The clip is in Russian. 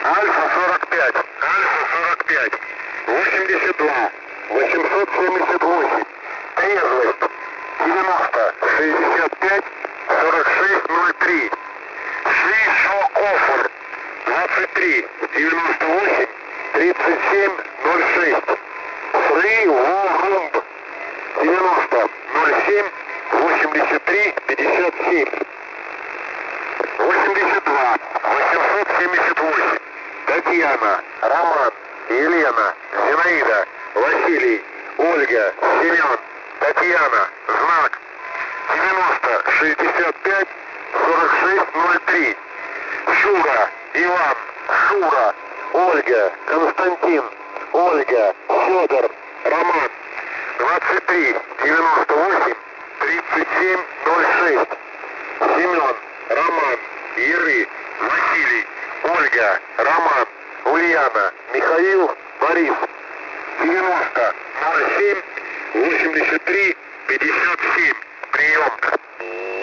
Альфа 45. Альфа 45. 82. 878. Трезвость. 90. 65. 4603. Шишокофор. 23. 98. 37. 06. Срыворумб. 90. 07. 83. 57. 82. 878. Татьяна, Роман, Елена, Зинаида, Василий, Ольга, Семен, Татьяна, знак 90 65 46 03. Шура, Иван, Шура, Ольга, Константин, Ольга, Федор, Роман 23 98 37 06. Семен, Роман, Иры, Василий, Ольга, Роман, Ульяна, Михаил, Борис. 90 07 83 57. Прием.